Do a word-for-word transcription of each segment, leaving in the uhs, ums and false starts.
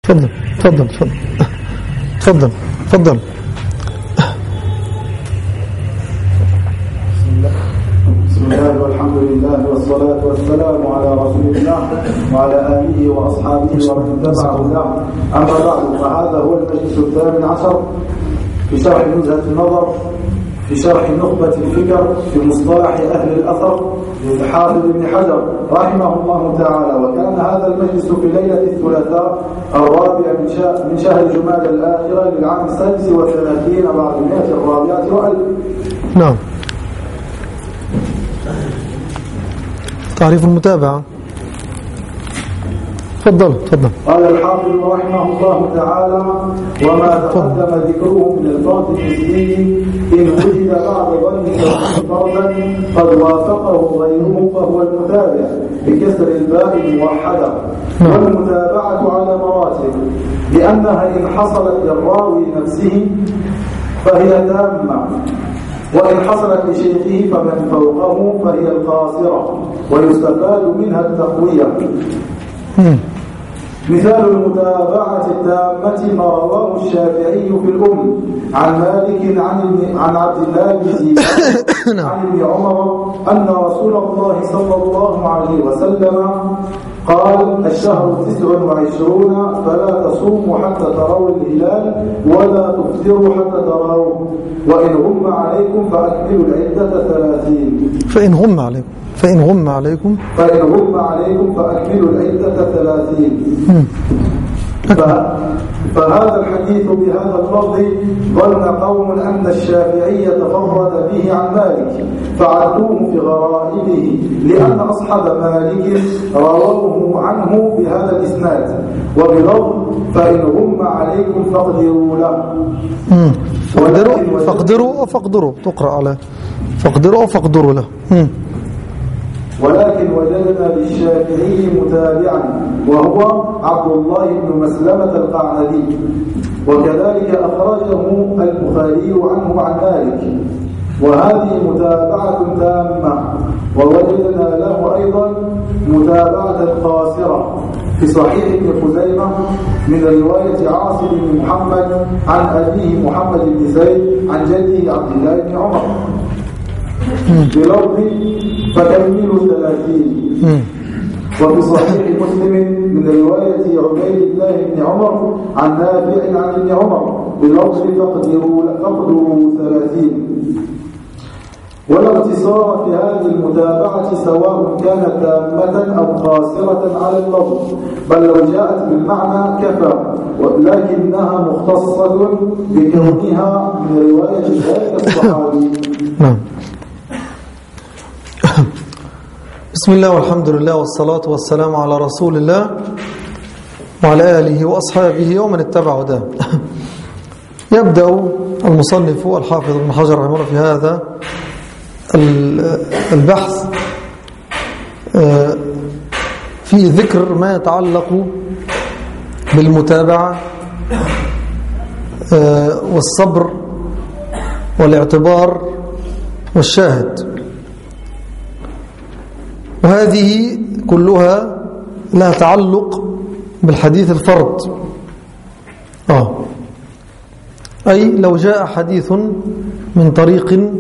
تفضل تفضل تفضل تفضل تفضل. بسم الله والحمد لله والصلاة والسلام على رسول الله وعلى آله وأصحابه ومن تبع هداه. أما بعد، فهذا هو المجلس الثامن عشر في شرح نزهة النظر في شرح نخبة الفكر في مصطلح أهل الأثر للحافظ ابن حجر رحمه الله تعالى. وكان هذا المجلس في ليلة الثلاثاء الرابع من شهر جمادى الآخرة للعام السادس والثلاثين بعد المئة الرابعة وألف. نعم. تعريف المتابعة. تفضل تفضل. قال الحافظ رحمه الله تعالى: وما تقدم ذكره من الفرد النسبي إن وجد بعد ظن فردا قد وافقه غيره فهو المتابع بكسر الباء الموحدة. والمتابعة على مراتب، لأنها إن حصلت للراوي نفسه فهي تامة، وإن حصلت لشيخه فمن فوقه فهي القاصرة، ويستفاد منها التقوية. مثال المتابعة التامة ما رواه الشافعي في الأم عن مالك عن عن عبد الله بن زيد عن ابن عمر أن رسول الله صلى الله عليه وسلم قال: الشهر تسع وعشرون فلا تصوموا حتى تروا الهلال ولا تفطروا حتى تروه، وإن غم عليكم فأكملوا العدة ثلاثين. فإن غم عليكم فإن غم عليكم فإن غم عليكم فأكملوا العدة ثلاثين. فهذا الحديث بهذا اللفظ ظن قوم أن الشافعي تفرد به عن مالك فعدوه في غرائبه، لأن أصحاب مالك رووه عنه بهذا الإسناد وبلفظ فإن غم عليكم فاقدروا له. فاقدروا فاقدروا فاقدروا تقرأ على فاقدروا فاقدروا له. ولكن وجدنا للشافعي متابعا وهو عبد الله بن مسلمة القعنبي، وكذلك أخرجه البخاري عنه عن مالك، وهذه متابعة تامة. ووجدنا له أيضا متابعة قاصرة في صحيح ابن خزيمة من رواية عاصم بن محمد عن أبيه محمد بن زيد عن جده عبد الله بن عمر بلفظ فكملوا ثلاثين. وفي صحيح مسلم من رواية عبيد الله بن عمر عن نافع عن ابن عمر بلفظ فقدروا ثلاثين. ولا اقتصار في هذه المتابعة سواء كانت تامة أو قاصرة على اللفظ، بل لو جاءت بالمعنى كفى، ولكنها مختصة بكونها من رواية ذلك الصحابي. نعم. بسم الله والحمد لله والصلاة والسلام على رسول الله وعلى آله وأصحابه ومن اتبع هداه. يبدأ المصنف الحافظ ابن حجر رحمه الله في هذا البحث في ذكر ما يتعلق بالمتابعة والصبر والاعتبار والشاهد، وهذه كلها لها تعلق بالحديث الفرد. آه. أي لو جاء حديث من طريق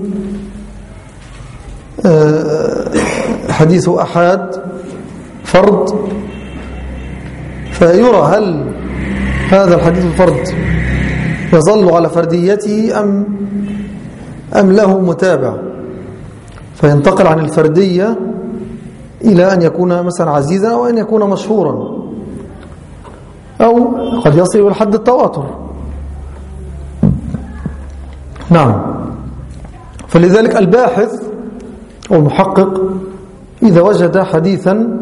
آه حديث أحاد فرد، فيرى هل هذا الحديث الفرد يظل على فرديته أم أم له متابع، فينتقل عن الفردية إلى أن يكون مثلا عزيزا أو أن يكون مشهورا، أو قد يصل إلى حد التواتر. نعم. فلذلك الباحث أو المحقق إذا وجد حديثا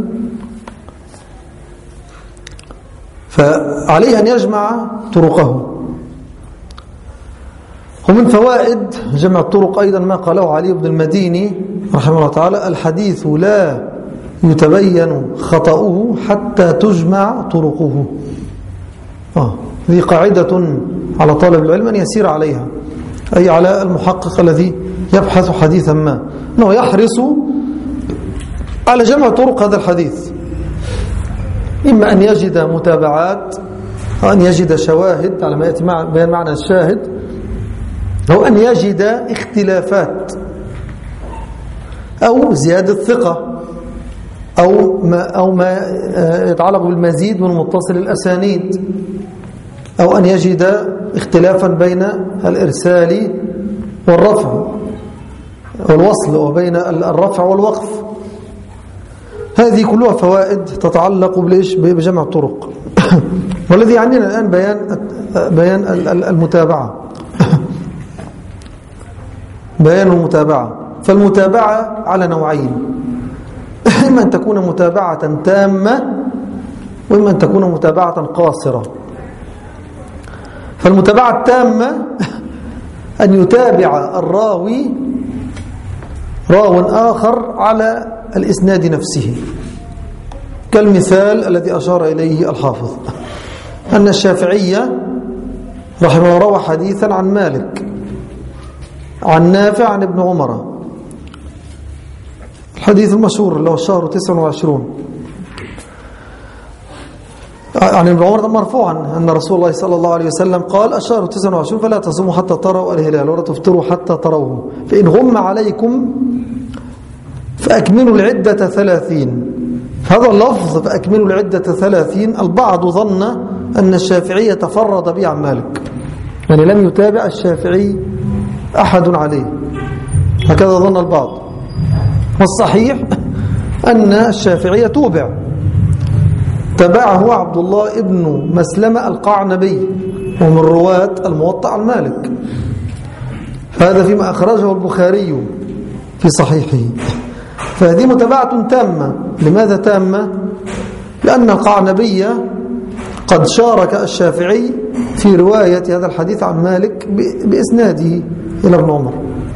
فعليه أن يجمع طرقه. ومن فوائد جمع الطرق أيضا ما قاله علي بن المديني رحمه الله تعالى: الحديث لا يتبين خطأه حتى تجمع طرقه. آه. هذه قاعدة على طالب العلم أن يسير عليها، أي على المحقق الذي يبحث حديثا ما، أنه يحرص على جمع طرق هذا الحديث، إما أن يجد متابعات أن يجد شواهد على ما يأتي بيان معنى الشاهد، أو أن يجد اختلافات أو زيادة ثقة أو ما, أو ما يتعلق بالمزيد من متصل الأسانيد، أو أن يجد اختلافا بين الإرسال والرفع والوصل وبين الرفع والوقف. هذه كلها فوائد تتعلق بجمع الطرق. والذي يعنينا الآن بيان بيان المتابعة بيان المتابعة. فالمتابعة على نوعين، إما أن تكون متابعة تامة وإما أن تكون متابعة قاصرة. فالمتابعة التامة أن يتابع الراوي راو آخر على الإسناد نفسه، كالمثال الذي أشار إليه الحافظ أن الشافعية رحمه الله روى حديثا عن مالك عن نافع عن ابن عمر، الحديث المشهور اللي هو الشهر تسعة وعشرين، عن ابن عمر مرفوعا أن رسول الله صلى الله عليه وسلم قال الشهر تسعة وعشرين فلا تصوموا حتى تروا الهلال ولا تفطروا حتى تروه، فإن غم عليكم فأكملوا العدة ثلاثين. هذا اللفظ فأكملوا العدة ثلاثين البعض ظن أن الشافعي تفرد به عن مالك، يعني لم يتابع الشافعي أحد عليه، هكذا ظن البعض. والصحيح أن الشافعي توبع، تبعه عبد الله ابن مسلمة القعنبي ومن رواة الموطأ عن مالك، هذا فيما أخرجه البخاري في صحيحه. فهذه متابعة تامة. لماذا تامة؟ لأن القعنبي قد شارك الشافعي في رواية هذا الحديث عن مالك بإسناده إلى ابن عمر،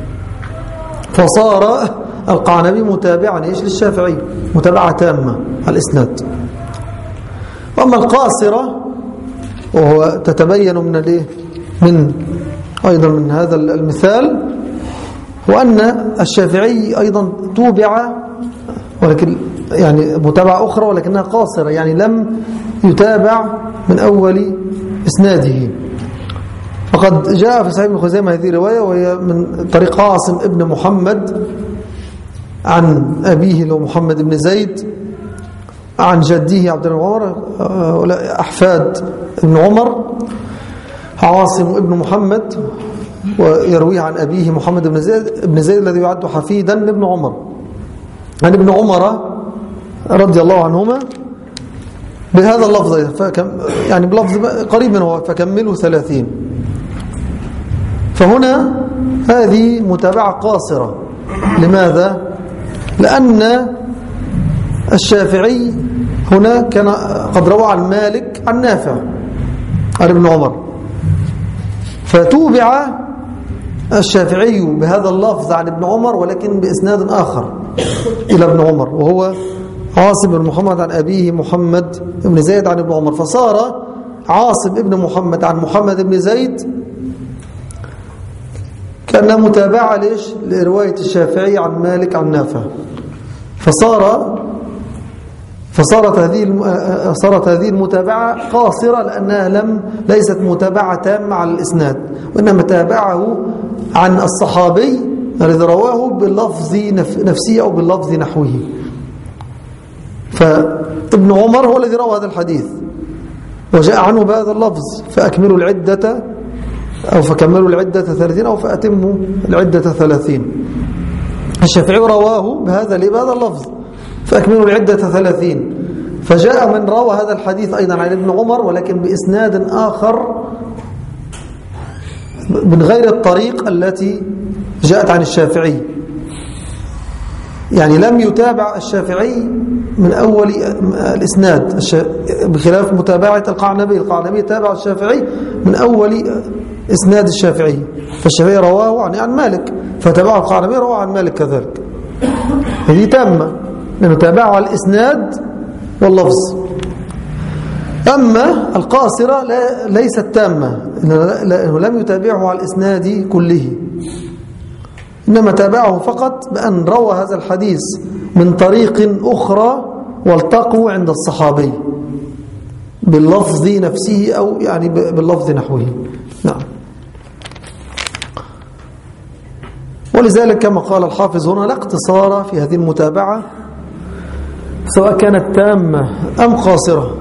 فصار القعنبي متابعا إيش للشافعي، متابعة تامة على الإسناد. وأما القاصرة وهو تتبين من الايه من أيضا من هذا المثال، وأن الشافعي أيضا توبع ولكن يعني متابعة أخرى ولكنها قاصرة، يعني لم يتابع من أول إسناده. فقد جاء في صحيح ابن خزيمة هذه رواية وهي من طريق عاصم ابن محمد عن أبيه اللي هو محمد بن زيد عن جده عبد الله بن عمر، أحفاد ابن عمر، عاصم ابن محمد، ويرويه عن أبيه محمد بن زيد ابن زيد الذي يعد حفيدا لابن عمر عن ابن عمر رضي الله عنهما بهذا اللفظ، يعني بلفظ قريب منه فكملوا ثلاثين. فهنا هذه متابعة قاصرة. لماذا؟ لأن الشافعي هنا كان قد روى عن مالك عن نافع عن ابن عمر، فتوبع الشافعي بهذا اللفظ عن ابن عمر ولكن بإسناد آخر إلى ابن عمر، وهو عاصم بن محمد عن أبيه محمد بن زيد عن ابن عمر، فصار عاصم ابن محمد عن محمد بن زيد كأنها متابعة ليش لرواية الشافعي عن مالك عن نافع. فصار فصارت هذه صارت هذه المتابعة قاصرة لأنها لم ليست متابعة تامة على الإسناد، وإنما تابعه عن الصحابي الذي رواه باللفظ نفسه أو باللفظ نحوه. فابن عمر هو الذي روى هذا الحديث وجاء عنه بهذا اللفظ فأكملوا العدة أو فكملوا العدة ثلاثين أو فأتموا العدة ثلاثين. الشافعي رواه بهذا بهذا اللفظ فأكملوا العدة ثلاثين. فجاء من روى هذا الحديث أيضا عن ابن عمر ولكن بإسناد آخر من غير الطريق التي جاءت عن الشافعي، يعني لم يتابع الشافعي من أول الإسناد بخلاف متابعة القعنبي. القعنبي تابع الشافعي من أول إسناد الشافعي، فالشافعي رواه عن عن مالك فتابعه القعنبي رواه عن مالك كذلك. هذه تامة لأنه تابعه على الإسناد واللفظ. أما القاصرة لا ليست تامة لأنه لم يتابعه على الإسناد كله، إنما تابعه فقط بأن روى هذا الحديث من طريق أخرى والتقوا عند الصحابي. باللفظ نفسه أو يعني باللفظ نحوه. نعم. ولذلك كما قال الحافظ هنا لا اقتصار في هذه المتابعة سواء كانت تامة أم قاصرة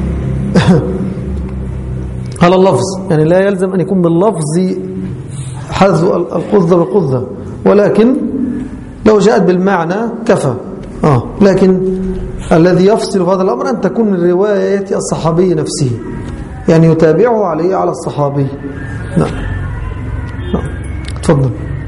على اللفظ، يعني لا يلزم أن يكون باللفظ حذو القذة بالقذة، ولكن لو جاءت بالمعنى كفى. آه. لكن الذي يفصل في هذا الأمر أن تكون من رواية الصحابي نفسه، يعني يتابعه عليه على الصحابي. نعم. نعم. تفضل.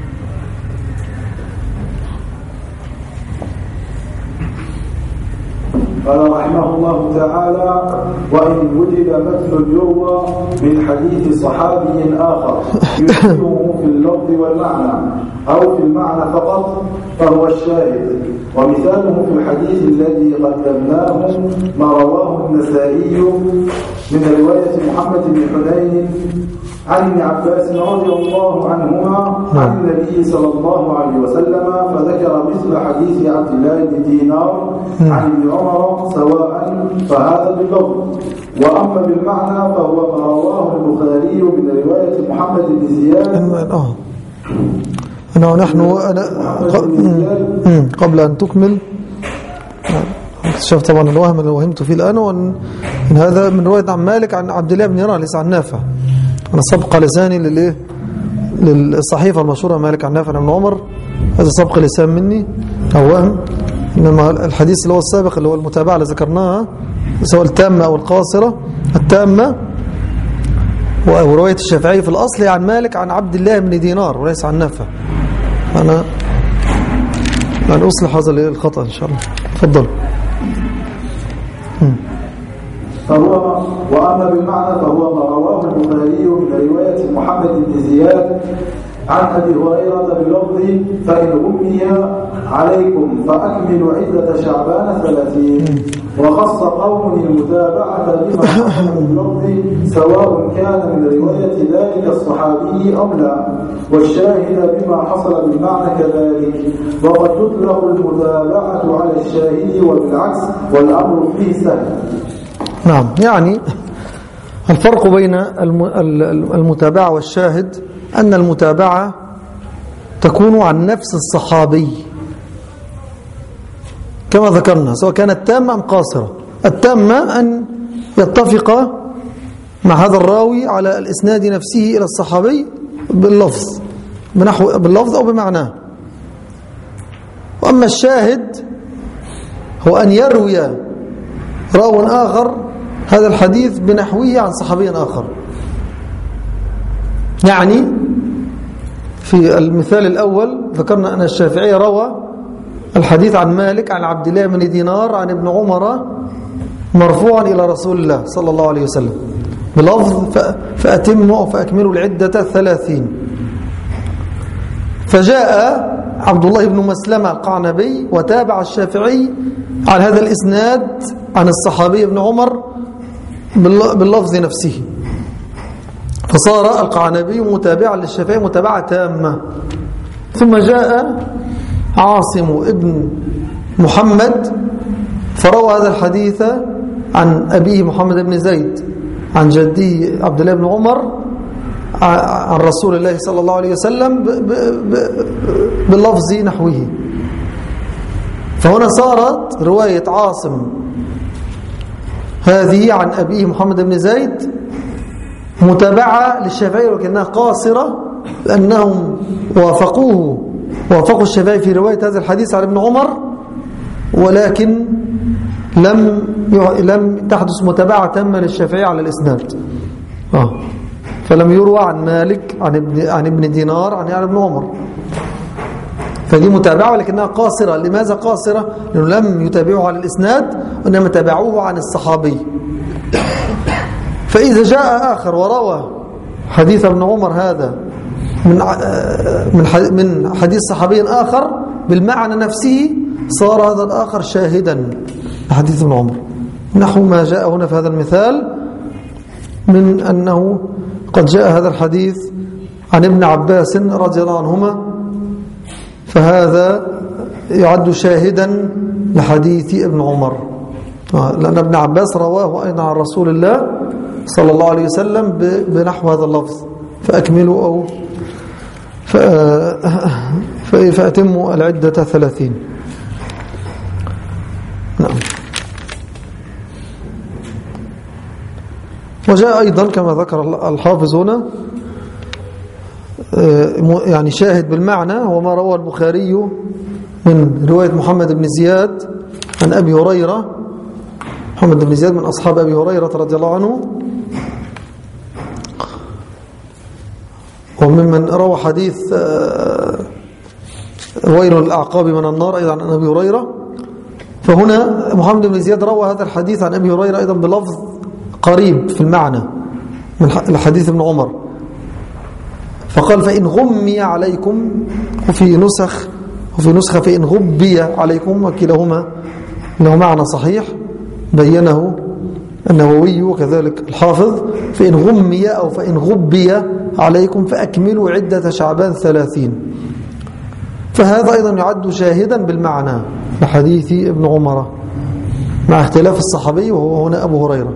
قال رحمه الله تعالى: وإن وجد مثل يروى من حديث صحابي آخر يشبهه في اللفظ والمعنى أو في المعنى فقط فهو الشاهد. ومثاله في الحديث الذي قدمناه ما رواه النسائي من رواية محمد بن حنين عن ابن عباس رضي الله عنهما عن النبي صلى الله عليه وسلم، فذكر مثل حديث عبد الله بن دينار عن ابن عمر سواء، فهذا باللفظ. وأما بالمعنى فهو ما رواه البخاري من رواية محمد بن زياد. اه أنا نحن أنا قبل أن تكمل اكتشفت طبعا الوهم اللي وهمت فيه الآن، وأن هذا من رواية عن مالك عن عبد الله بن دينار ليس عن نافع. أنا سبق لساني للإيه للصحيفة المشهورة مالك عن نافع عن ابن عمر، هذا سبق لسان مني أو وهم. إنما الحديث اللي هو السابق اللي هو المتابعة اللي ذكرناها سواء التامة أو القاصرة، التامة ورواية الشافعي في الأصل عن مالك عن عبد الله بن دينار وليس عن نافع. أنا أنا أصلح هذا الخطأ إن شاء الله. تفضل. فهو وأما بالمعنى فهو ما رواه البخاري من رواية محمد بن زياد عن أبي هريرة باللفظ: فإن أمي عليكم فأكملوا عدة شعبان ثلاثين. وخص قوم المتابعة بما حصل باللفظ سواء كان من رواية ذلك الصحابي أو لا، والشاهد بما حصل بالمعنى كذلك. وقد تطلق المتابعة على الشاهد وبالعكس، والأمر فيه سهل. نعم. يعني الفرق بين المتابعة والشاهد أن المتابعة تكون عن نفس الصحابي كما ذكرنا سواء كانت تامة أم قاصرة. التامة أن يتفق مع هذا الراوي على الإسناد نفسه إلى الصحابي باللفظ بنحو باللفظ أو بمعناه. وأما الشاهد هو أن يروي راو آخر هذا الحديث بنحوه عن صحابي آخر. يعني في المثال الأول ذكرنا أن الشافعي روى الحديث عن مالك عن عبد الله بن دينار عن ابن عمر مرفوعا إلى رسول الله صلى الله عليه وسلم بلفظ: فأتموا أو فأكملوا العدة ثلاثين. فجاء عبد الله بن مسلمة القعنبي وتابع الشافعي على هذا الإسناد عن الصحابي ابن عمر باللفظ نفسه، فصار القعنبي متابعا للشافعي متابعة تامة. ثم جاء عاصم ابن محمد فروى هذا الحديث عن أبيه محمد بن زيد عن جدي عبد الله بن عمر عن رسول الله صلى الله عليه وسلم باللفظ نحوه. فهنا صارت رواية عاصم هذه عن أبيه محمد بن زيد متابعة للشافعي ولكنها قاصرة، لأنهم وافقوه وافقوا الشافعي في رواية هذا الحديث عن ابن عمر، ولكن لم لم تحدث متابعة تامة للشافعي على الإسناد. آه. فلم يروى عن مالك عن ابن عن ابن دينار عن عن ابن عمر. فدي متابعة ولكنها قاصرة. لماذا قاصرة؟ لأنه لم يتابعوه على الإسناد وإنما تابعوه عن الصحابي. فإذا جاء آخر وروى حديث ابن عمر هذا من من حديث صحابي آخر بالمعنى نفسه، صار هذا الآخر شاهدا لحديث ابن عمر، نحو ما جاء هنا في هذا المثال من أنه قد جاء هذا الحديث عن ابن عباس رضي الله عنهما، فهذا يعد شاهدا لحديث ابن عمر. لأن ابن عباس رواه أيضا عن رسول الله صلى الله عليه وسلم بنحو هذا اللفظ فأكملوا أو فأتموا العدة ثلاثين. نعم. وجاء أيضا كما ذكر الحافظ هنا يعني شاهد بالمعنى وما روى البخاري من رواية محمد بن زياد عن أبي هريرة. محمد بن زياد من أصحاب أبي هريرة رضي الله عنه، وممن روى حديث ويل الأعقاب من النار أيضا عن أبي هريرة. فهنا محمد بن زياد روى هذا الحديث عن أبي هريرة أيضا بلفظ قريب في المعنى من الحديث ابن عمر، فقال فإن غمي عليكم، وفي نسخ وفي نسخة فإن غبي عليكم، وكلاهما له معنى صحيح بينه النووي وكذلك الحافظ. فإن غمي أو فإن غبي عليكم فأكملوا عدة شعبان ثلاثين. فهذا أيضا يعد شاهدا بالمعنى لحديث ابن عمر مع اختلاف الصحابي وهو هنا أبو هريرة.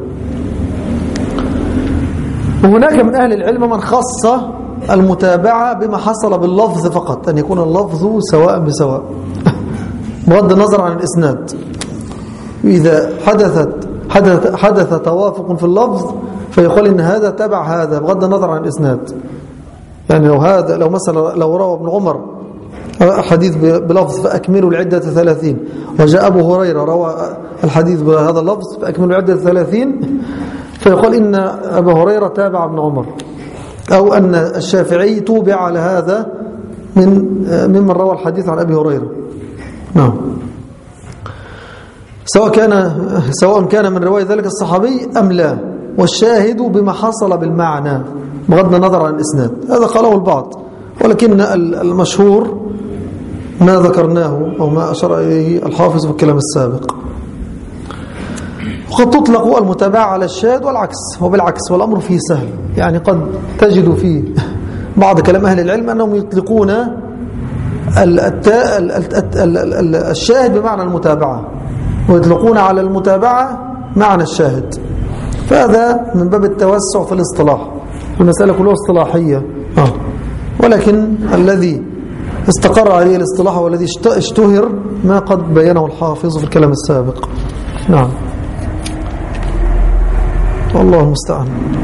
وهناك من أهل العلم من خص المتابعة بما حصل باللفظ فقط، أن يكون اللفظ سواء بسواء بغض النظر عن الإسناد. إذا حدثت حدث, حدث توافق في اللفظ فيقول إن هذا تبع هذا بغض النظر عن الإسناد. يعني لو هذا لو مثلا لو روى ابن عمر حديث بلفظ فأكملوا العدة ثلاثين، وجاء أبو هريرة روى الحديث بهذا اللفظ فأكملوا العدة ثلاثين، فيقول إن أبا هريرة تابع ابن عمر، أو أن الشافعي توبع على هذا من ممن روى الحديث عن أبي هريرة. نعم. سواء كان سواء كان من رواية ذلك الصحابي أم لا، والشاهد بما حصل بالمعنى بغض النظر عن الإسناد. هذا قاله البعض، ولكن المشهور ما ذكرناه أو ما أشار إليه الحافظ في الكلام السابق. وقد تطلق المتابعة على الشاهد والعكس، وبالعكس والأمر فيه سهل. يعني قد تجد فيه بعض كلام أهل العلم أنهم يطلقون الشاهد بمعنى المتابعة، ويطلقون على المتابعة معنى الشاهد. فهذا من باب التوسع في الاصطلاح، المسألة كلها اصطلاحية. آه. ولكن الذي استقر عليه الاصطلاح والذي اشتهر ما قد بينه الحافظ في الكلام السابق. نعم. والله المستعان.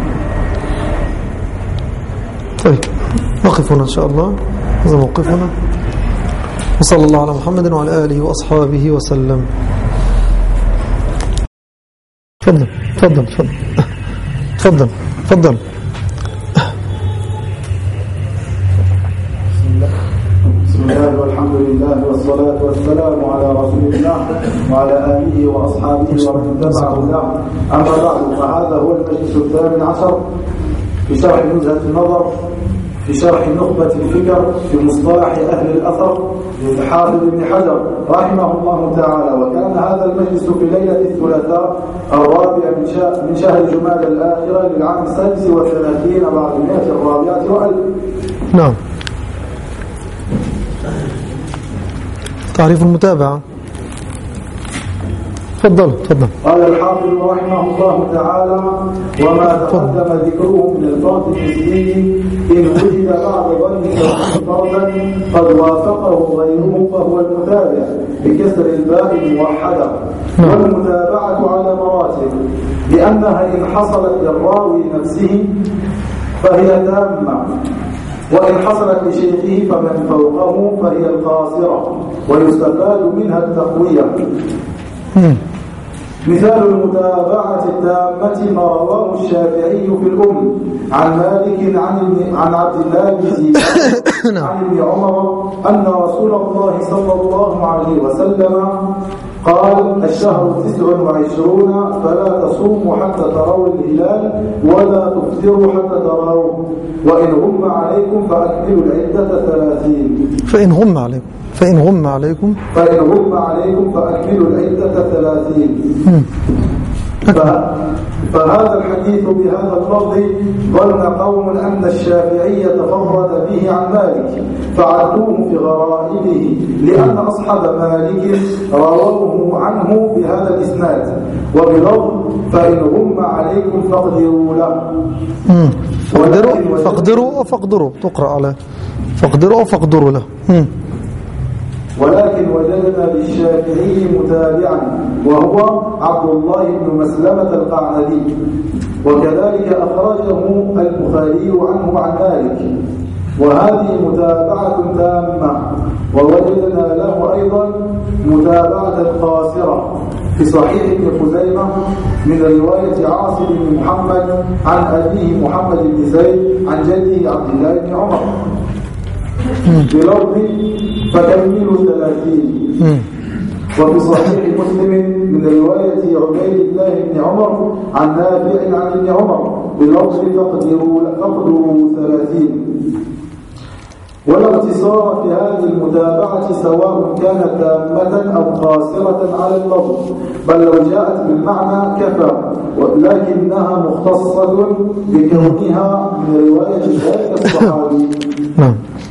طيب نقف هنا إن شاء الله، هذا موقفنا، وصلى الله على محمد وعلى آله وأصحابه وسلم. تفضل تفضل تفضل تفضل تفضل. بسم الله والحمد لله والصلاة والسلام على رسول الله وعلى آله وأصحابه ومن تبع هداه. أما بعد، فهذا هو المجلس الثامن عشر في شرح نزهة النظر في شرح نخبة الفكر في مصطلح أهل الأثر للحافظ ابن حجر رحمه الله تعالى. وكان هذا المجلس في ليلة الثلاثاء الرابع من شهر جماد الآخرة للعام السادس والثلاثين بعد المئة الرابعة وألف. نعم. تعريف المتابعة. تفضل تفضل. قال الحافظ رحمه الله تعالى: وما تقدم ذكره من الفرد الحسي إن وجد بعد ظن فردا قد وافقه غيره فهو المتابع بكسر الباء الموحدة. والمتابعة على مراتب، لأنها إن حصلت للراوي نفسه فهي تامة، وإن حصلت لشيخه فمن فوقه فهي القاصرة، ويستفاد منها التقوية. مثال المتابعة التامة ما رواه الشافعي في الأم عن مالك عن عن عبد الله بن زيد عن ابن عمر أن رسول الله صلى الله عليه وسلم قال: الشهر تسع وعشرون فلا تصوموا حتى تروا الهلال ولا تفطروا حتى تروه، وإن غم عليكم فأكملوا العدة ثلاثين. فإن غم عليكم فإن غم عليكم فإن غم عليكم فأكملوا العدة ثلاثين. فهذا الحديث بهذا اللفظ ظن قوم أن الشافعي تفرد به عن مالك فعدوه في غرائبه لأن أصحاب مالك رووه عنه بهذا الإسناد وبلفظ فإن غم عليكم فاقدروا له. فاقدروا فاقدروا أو فاقدروا تقرأ على فاقدروا أو فاقدروا له. ولكن وجدنا للشافعي متابعا وهو عبد الله بن مسلمة القعنبي وكذلك أخرجه البخاري عنه عن مالك وهذه متابعة تامة. ووجدنا له أيضا متابعة قاصرة في صحيح ابن خزيمة من رواية عاصم بن محمد عن أبيه محمد بن زيد عن جده عبد الله بن عمر بلفظ فكملوا ثلاثين. وفي صحيح مسلم من رواية عبيد الله بن عمر عن نافع عن ابن عمر بلفظ فاقدروا فاقدروا ثلاثين. والاقتصار في هذه المتابعة سواء كانت تامة أو قاصرة على اللفظ بل لو جاءت بالمعنى كفى ولكنها مختصة بكونها من رواية ذلك الصحابي. نعم.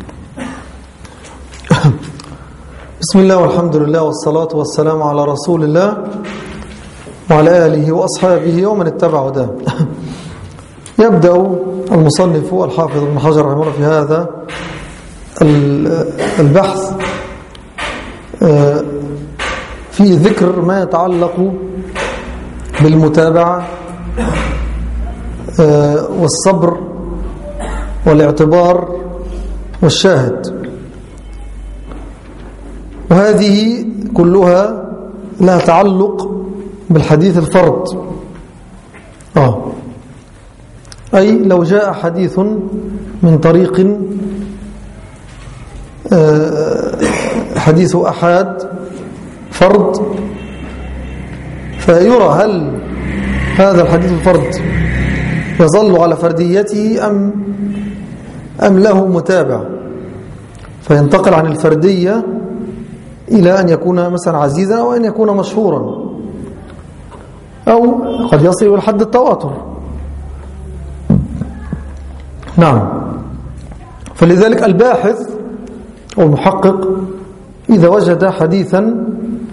بسم الله والحمد لله والصلاة والسلام على رسول الله وعلى آله وأصحابه ومن اتبع هداه. يبدأ المصنف الحافظ ابن حجر رحمه الله في هذا البحث في ذكر ما يتعلق بالمتابعة والصبر والاعتبار والشاهد، وهذه كلها لها تعلق بالحديث الفرد. آه. أي لو جاء حديث من طريق آه حديث أحاد فرد فيرى هل هذا الحديث الفرد يظل على فرديته أم أم له متابع، فينتقل عن الفردية إلى أن يكون مثلا عزيزا أو أن يكون مشهورا أو قد يصل إلى حد التواتر. نعم. فلذلك الباحث أو المحقق إذا وجد حديثا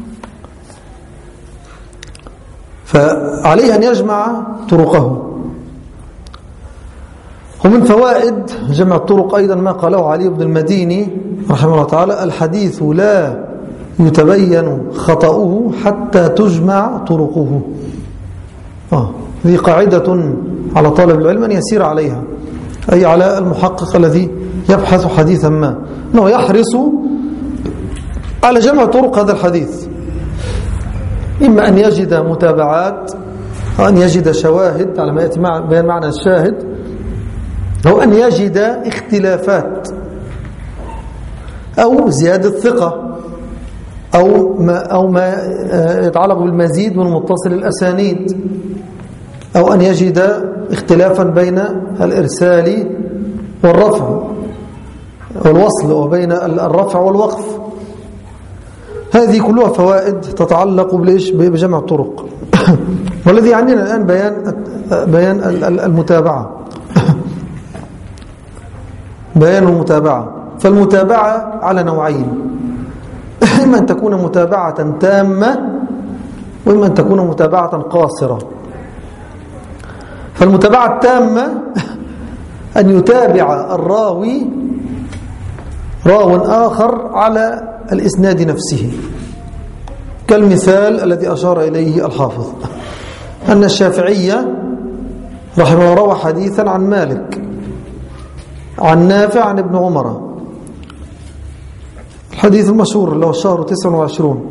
فعليه أن يجمع طرقه. ومن فوائد جمع الطرق أيضا ما قاله علي بن المديني رحمه الله تعالى: الحديث لا يتبين خطأه حتى تجمع طرقه. آه. ذي قاعدة على طالب العلم أن يسير عليها، أي على المحقق الذي يبحث حديثا ما أنه يحرص على جمع طرق هذا الحديث، إما أن يجد متابعات أو أن يجد شواهد على ما يأتي بيان معنى الشاهد، أو أن يجد اختلافات أو زيادة ثقة أو ما, أو ما يتعلق بالمزيد من متصل الأسانيد، أو أن يجد اختلافا بين الإرسال والرفع والوصل وبين الرفع والوقف. هذه كلها فوائد تتعلق بجمع الطرق. والذي يعنينا الآن بيان بيان المتابعة بيان المتابعة. فالمتابعة على نوعين: إما أن تكون متابعة تامة وإما أن تكون متابعة قاصرة. فالمتابعة التامة أن يتابع الراوي راو آخر على الإسناد نفسه، كالمثال الذي أشار إليه الحافظ أن الشافعية رحمه الله روى حديثا عن مالك عن نافع عن ابن عمر، الحديث المشهور اللي هو الشهر تسعة وعشرون،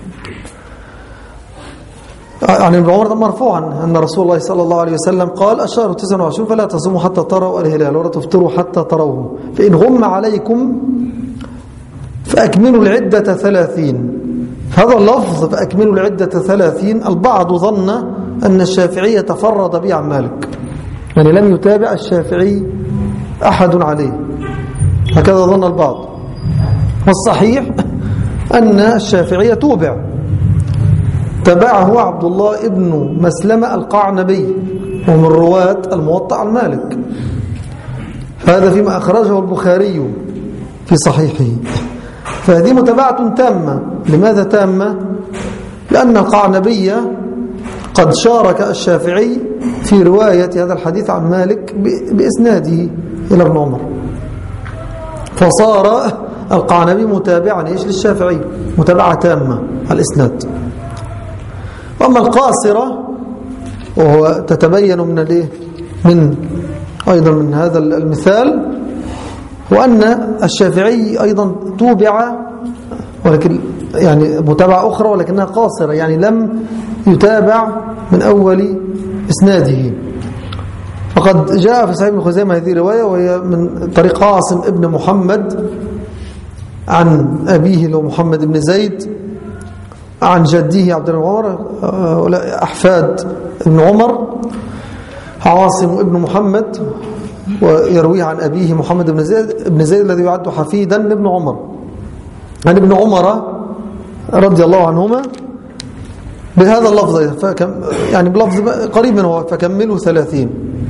عن ابن عمر مرفوعا أن رسول الله صلى الله عليه وسلم قال: الشهر تسعة وعشرون فلا تصوموا حتى تروا الهلال ولا تفطروا حتى تروه، فإن غم عليكم فأكملوا العدة ثلاثين. هذا اللفظ فأكملوا العدة ثلاثين البعض ظن أن الشافعي تفرد به عن مالك، يعني لم يتابع الشافعي أحد عليه، هكذا ظن البعض. والصحيح أن الشافعي توبع، تبعه عبد الله ابن مسلمة القعنبي ومن رواة الموطأ عن مالك. هذا فيما أخرجه البخاري في صحيحه. فهذه متابعة تامة. لماذا تامة؟ لأن القعنبي قد شارك الشافعي في رواية هذا الحديث عن مالك بإسناده إلى ابن عمر، فصار القعنبي متابعا إيش للشافعي، متابعة تامة على الإسناد. وأما القاصرة وهو تتبين من الايه من أيضا من هذا المثال، وأن الشافعي أيضا توبع، ولكن يعني متابعة أخرى ولكنها قاصرة، يعني لم يتابع من أول إسناده. فقد جاء في صحيح ابن خزيمة هذه الرواية، وهي من طريق عاصم ابن محمد عن أبيه اللي هو محمد بن زيد عن جده عبد الله بن عمر، أحفاد ابن عمر. عاصم ابن محمد ويرويه عن أبيه محمد بن زيد ابن زيد الذي يعد حفيدا لابن عمر، عن ابن عمر رضي الله عنهما بهذا اللفظ، يعني بلفظ قريب منه، فكملوا ثلاثين.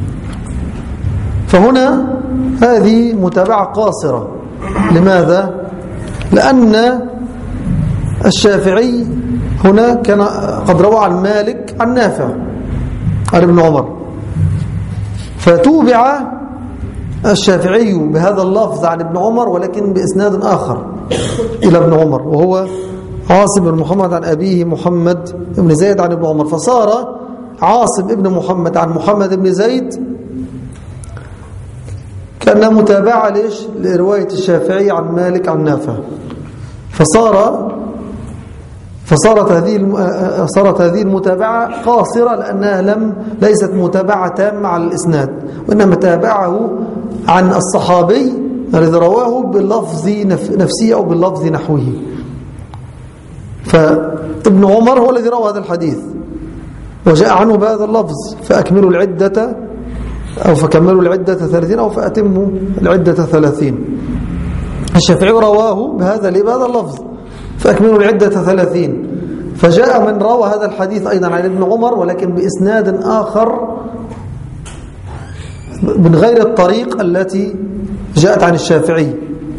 فهنا هذه متابعة قاصرة. لماذا؟ لأن الشافعي هنا كان قد روى عن مالك عن نافع عن ابن عمر، فتوبع الشافعي بهذا اللفظ عن ابن عمر ولكن بإسناد آخر إلى ابن عمر، وهو عاصم بن محمد عن أبيه محمد بن زيد عن ابن عمر. فصار عاصم ابن محمد عن محمد بن زيد كأنها متابعة ليش لرواية الشافعي عن مالك عن نافع. فصار فصارت هذه صارت هذه المتابعة قاصرة، لأنها لم ليست متابعة تامة على الإسناد، وإنما تابعه عن الصحابي الذي رواه باللفظ نفسه أو باللفظ نحوه. فابن عمر هو الذي روى هذا الحديث وجاء عنه بهذا اللفظ، فأكملوا العدة أو فكملوا العدة ثلاثين أو فأتموا العدة ثلاثين. الشافعي رواه بهذا بهذا اللفظ فأكملوا العدة ثلاثين. فجاء من روى هذا الحديث أيضا عن ابن عمر ولكن بإسناد آخر من غير الطريق التي جاءت عن الشافعي،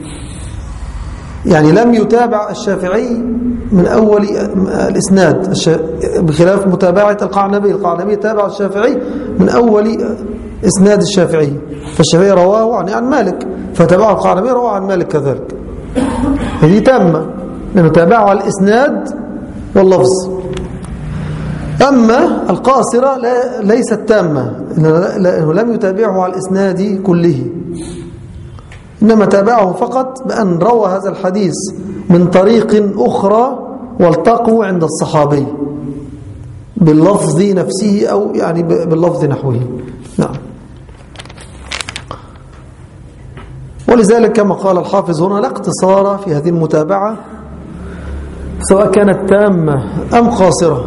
يعني لم يتابع الشافعي من أول الإسناد بخلاف متابعة القعنبي. القعنبي تابع الشافعي من أول إسناد الشافعي، فالشافعي رواه عن عن مالك، فتابعه القعنبي رواه عن مالك كذلك. هذه تامة لأنه تابعه على الإسناد واللفظ. أما القاصرة لا ليست تامة، لأنه لم يتابعه على الإسناد كله، إنما تابعه فقط بأن روى هذا الحديث من طريق أخرى والتقوا عند الصحابي باللفظ نفسه أو يعني باللفظ نحوه. نعم. ولذلك كما قال الحافظ هنا لا اقتصار في هذه المتابعة سواء كانت تامة أم قاصرة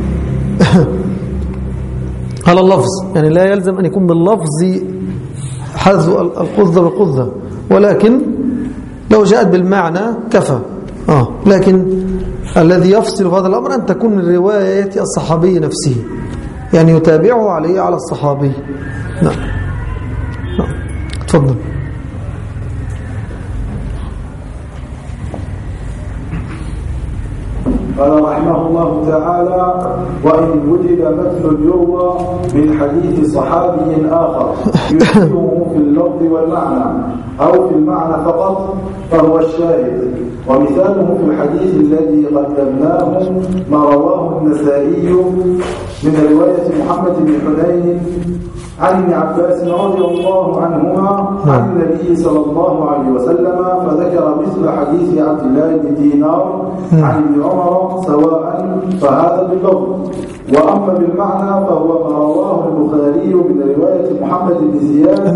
على اللفظ، يعني لا يلزم أن يكون باللفظ حذو القذة بالقذة، ولكن لو جاءت بالمعنى كفى. آه. لكن الذي يفصل في هذا الأمر أن تكون من رواية الصحابي نفسه، يعني يتابعه عليه على الصحابي. نعم. نعم. تفضل. قال رحمه الله تعالى: وإن وجد مثل اليروى من حديث صحابي آخر يشبهه في اللفظ والمعنى أو في المعنى فقط فهو الشاهد. ومثاله في الحديث الذي قدمناه ما رواه النسائي من رواية محمد بن حنين عن ابن عباس رضي الله عنهما عن النبي صلى الله عليه وسلم، فذكر مثل حديث عبد الله بن دينار عن ابن عمر سواء، فهذا باللفظ. وأما بالمعنى فهو ما رواه البخاري من رواية محمد بن زياد.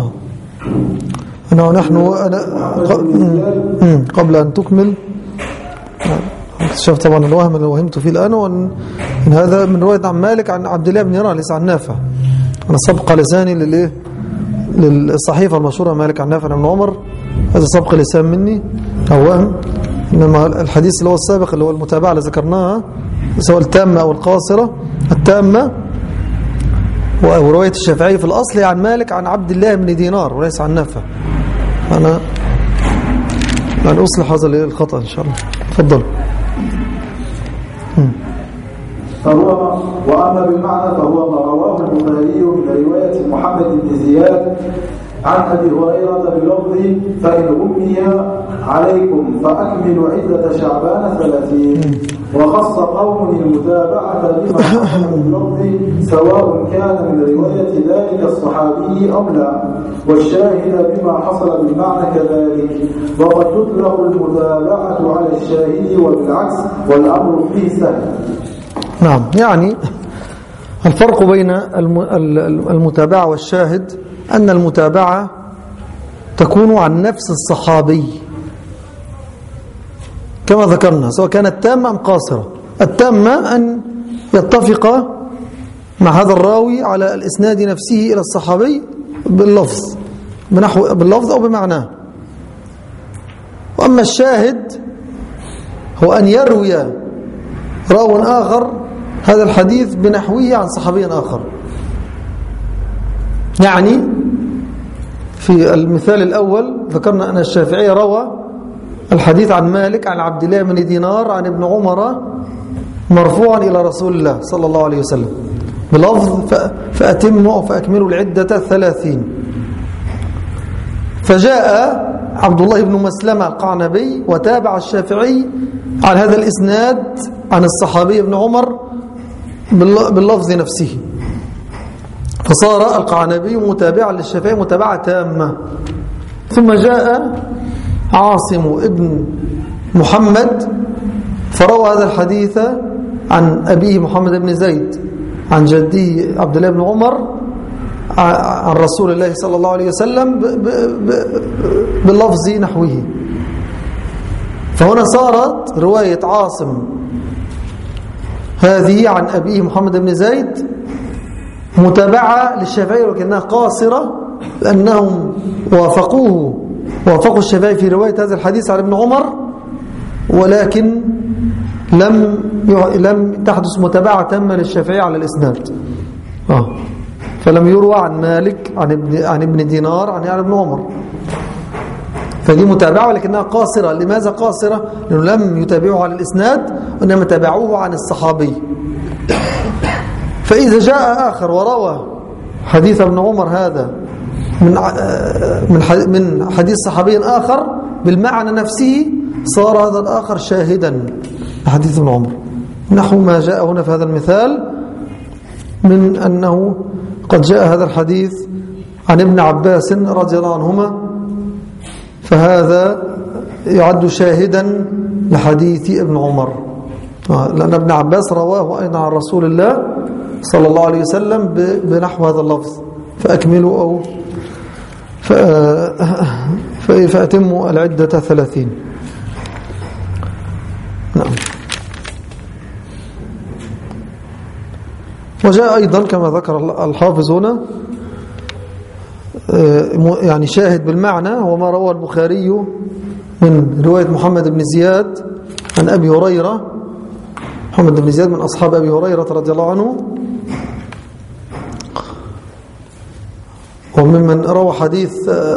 أنا نحن أنا قبل أن تكمل اكتشفت طبعا الوهم اللي وهمت فيه الآن، وأن هذا من رواية عن مالك عن عبد الله بن دينار ليس عن نافع. أنا سبق لساني للإيه للصحيفة المشهورة مالك عن نافع عن عمر، هذا سبق لسان مني أو وهم. إنما الحديث اللي هو السابق اللي هو المتابعة اللي ذكرناها سواء التامة أو القاصرة، التامة ورواية الشافعي في الأصل عن مالك عن عبد الله بن دينار وليس عن نافع. أنا أنا أصلح هذا الخطأ إن شاء الله. تفضل. فهو وأما بالمعنى فهو ما رواه البخاري من رواية محمد بن زياد عن أبي هريرة بلفظ فإن غمي عليكم فأكملوا عدة شعبان ثلاثين، وخص قوم المتابعة بما حصل باللفظ سواء كان من رواية ذلك الصحابي أو لا، والشاهد بما حصل بالمعنى كذلك، وقد تطلق المتابعة على الشاهد وبالعكس، والأمر فيه سهل. نعم، يعني الفرق بين المتابعة والشاهد أن المتابعة تكون عن نفس الصحابي كما ذكرنا، سواء كانت تامة أم قاصرة. التامة أن يتفق مع هذا الراوي على الإسناد نفسه إلى الصحابي باللفظ بنحو باللفظ أو بمعناه. وأما الشاهد هو أن يروي راو آخر هذا الحديث بنحوه عن صحابي آخر. يعني في المثال الأول ذكرنا أن الشافعي روى الحديث عن مالك عن عبد الله بن دينار عن ابن عمر مرفوعا إلى رسول الله صلى الله عليه وسلم بلفظ فأتموا أو فأكملوا العدة ثلاثين. فجاء عبد الله بن مسلمة القعنبي وتابع الشافعي على هذا الإسناد عن الصحابي ابن عمر باللفظ نفسه، فصار القعنبي متابعا للشافعي متابعة تامة. ثم جاء عاصم ابن محمد فروى هذا الحديث عن أبيه محمد بن زيد عن جده عبد الله بن عمر عن رسول الله صلى الله عليه وسلم باللفظ نحوه. فهنا صارت رواية عاصم هذه عن أبيه محمد بن زيد متابعة للشافعي ولكنها قاصرة، لأنهم وافقوه وافقوا الشافعي في رواية هذا الحديث عن ابن عمر، ولكن لم لم تحدث متابعة تامة للشافعي على الإسناد. آه. فلم يروى عن مالك عن ابن عن ابن دينار عن ابن عمر، فدي متابعة ولكنها قاصرة. لماذا قاصرة؟ لأنه لم يتابعوا على الإسناد وإنما تابعوه عن الصحابي. فإذا جاء آخر وروى حديث ابن عمر هذا من من حديث صحابي آخر بالمعنى نفسه، صار هذا الآخر شاهدا لحديث ابن عمر، نحو ما جاء هنا في هذا المثال من أنه قد جاء هذا الحديث عن ابن عباس رضي الله عنهما، فهذا يعد شاهدا لحديث ابن عمر، لأن ابن عباس رواه أيضا عن رسول الله صلى الله عليه وسلم بنحو هذا اللفظ فأكملوا أو فأتموا العدة ثلاثين. نعم. وجاء أيضا كما ذكر الحافظ هنا يعني شاهد بالمعنى هو ما روى البخاري من رواية محمد بن زياد عن أبي هريرة. محمد بن زياد من أصحاب أبي هريرة رضي الله عنه، وممن روى حديث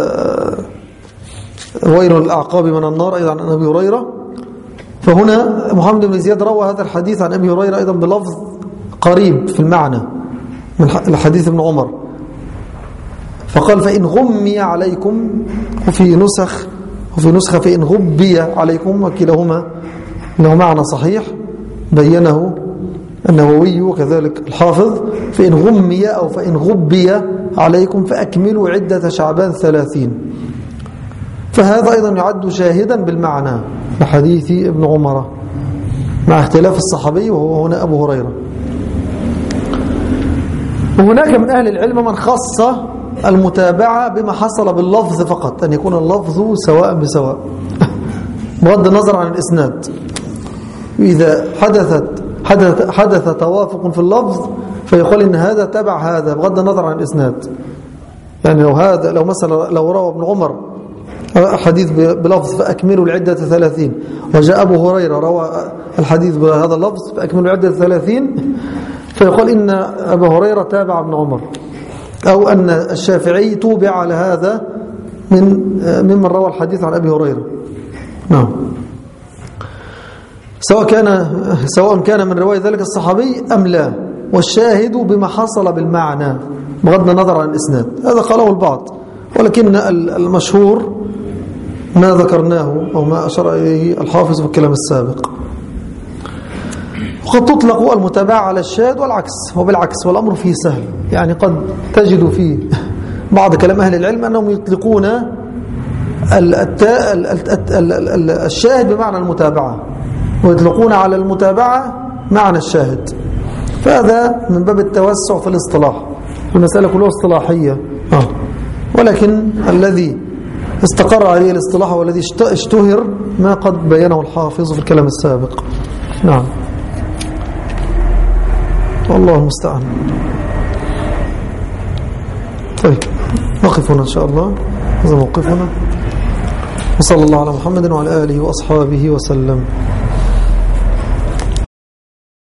ويل الأعقاب من النار أيضا عن أبي هريرة. فهنا محمد بن زياد روى هذا الحديث عن أبي هريرة أيضا بلفظ قريب في المعنى من الحديث ابن عمر، فقال فإن غمي عليكم، وفي نسخ وفي نسخة فإن غبي عليكم، وكلاهما له معنى صحيح بينه النووي وكذلك الحافظ. فإن غمي أو فإن غبي عليكم فأكملوا عدة شعبان ثلاثين. فهذا أيضا يعد شاهدا بالمعنى لحديث ابن عمر مع اختلاف الصحابي وهو هنا أبو هريرة. وهناك من أهل العلم من خص المتابعة بما حصل باللفظ فقط، أن يكون اللفظ سواء بسواء بغض النظر عن الإسناد. إذا حدثت حدث, حدث توافق في اللفظ فيقول إن هذا تبع هذا بغض النظر عن الإسناد. يعني لو هذا لو مثلا لو روى ابن عمر حديث بلفظ فأكملوا العدة ثلاثين، وجاء أبو هريرة روى الحديث بهذا اللفظ فأكملوا العدة ثلاثين، فيقول إن أبا هريرة تابع ابن عمر أو أن الشافعي توبع على هذا من ممن روى الحديث عن أبي هريرة. نعم. سواء كان سواء كان من رواية ذلك الصحابي أم لا، والشاهد بما حصل بالمعنى بغض النظر عن الإسناد. هذا قاله البعض، ولكن المشهور ما ذكرناه أو ما أشار إليه الحافظ في الكلام السابق. وقد تطلق المتابعة على الشاهد والعكس، وبالعكس والأمر فيه سهل. يعني قد تجد فيه بعض كلام أهل العلم أنهم يطلقون الشاهد بمعنى المتابعة، ويطلقون على المتابعة معنى الشاهد. فهذا من باب التوسع في الاصطلاح، المسألة كلها اصطلاحية. آه. ولكن الذي استقر عليه الاصطلاح والذي اشتهر ما قد بينه الحافظ في الكلام السابق. نعم، والله المستعان. طيب نقف هنا إن شاء الله، هذا موقفنا، وصلى الله على محمد وعلى آله وأصحابه وسلم.